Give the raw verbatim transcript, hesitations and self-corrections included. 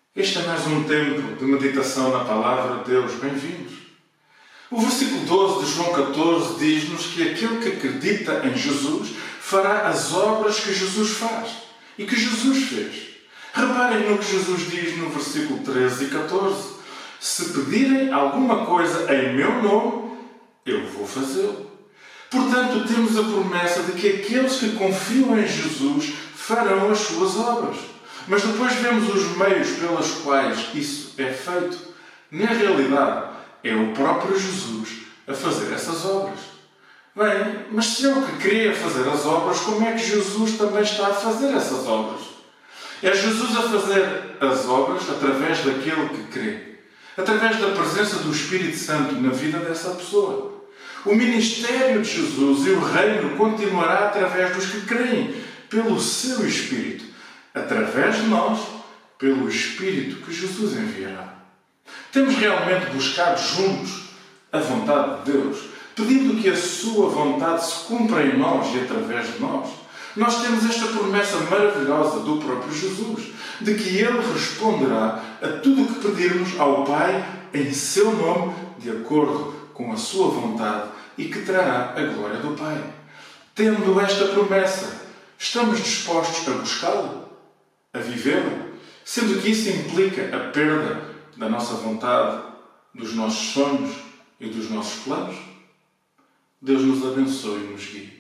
Este é mais um tempo de meditação na Palavra de Deus. Bem-vindos. O versículo doze de João catorze diz-nos que aquele que acredita em Jesus fará as obras que Jesus faz e que Jesus fez. Reparem no que Jesus diz no versículo treze e catorze. Se pedirem alguma coisa em meu nome, eu vou fazê-lo. Portanto, temos a promessa de que aqueles que confiam em Jesus farão as suas obras. Mas depois vemos os meios pelos quais isso é feito. Na realidade, é o próprio Jesus a fazer essas obras. Bem, mas se eu que queria fazer as obras, como é que Jesus também está a fazer essas obras? É Jesus a fazer as obras através daquele que crê. Através da presença do Espírito Santo na vida dessa pessoa. O ministério de Jesus e o reino continuará através dos que creem, pelo seu Espírito. Através de nós, pelo Espírito que Jesus enviará. Temos realmente buscado juntos a vontade de Deus, pedindo que a sua vontade se cumpra em nós e através de nós. Nós temos esta promessa maravilhosa do próprio Jesus, de que Ele responderá a tudo o que pedirmos ao Pai em seu nome, de acordo com a sua vontade, e que trará a glória do Pai. Tendo esta promessa, estamos dispostos a buscá-la? A vivê-la, sendo que isso implica a perda da nossa vontade, dos nossos sonhos e dos nossos planos? Deus nos abençoe e nos guie.